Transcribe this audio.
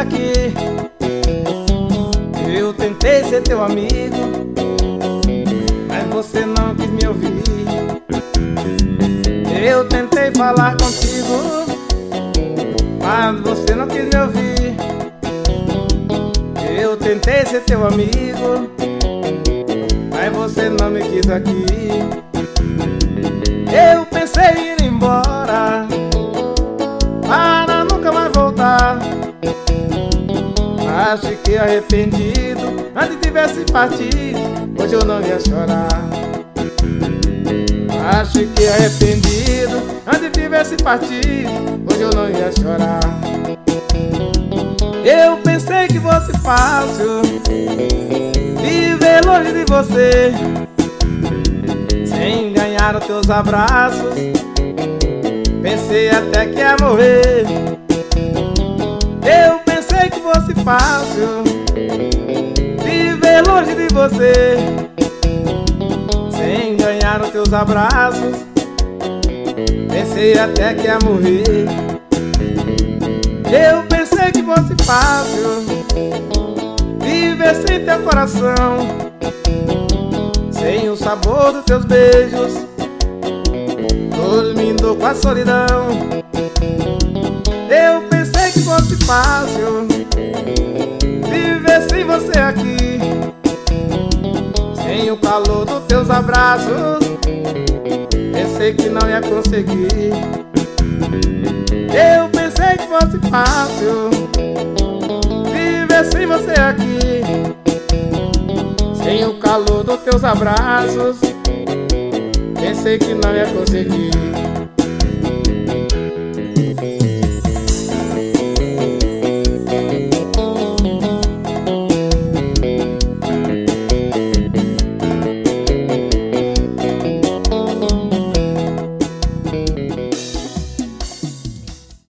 aqui. Eu tentei ser teu amigo, mas você não quis me ouvir. Eu tentei falar contigo, mas você não quis me ouvir. Eu tentei ser teu amigo, mas você não me quis aqui. Eu pensei em ir embora para nunca mais voltar, mas fiquei arrependido. Antes tivesse partido, hoje eu não ia chorar. Mas fiquei arrependido. Antes tivesse partido, hoje eu não ia chorar. Eu pensei que fosse fácil viver longe de você, sem ganhar os teus abraços. Pensei até que ia morrer. Eu pensei que fosse fácil viver longe de você, sem ganhar os teus abraços. Pensei até que ia morrer. Eu pensei que fosse fácil viver sem teu coração, sem o sabor dos teus beijos, dormindo com a solidão. Eu pensei que fosse fácil viver sem você aqui, sem o calor dos teus abraços. Pensei que não ia conseguir. Eu pensei que fosse fácil viver sem você aqui, sem o calor dos teus abraços. Pensei que não ia conseguir.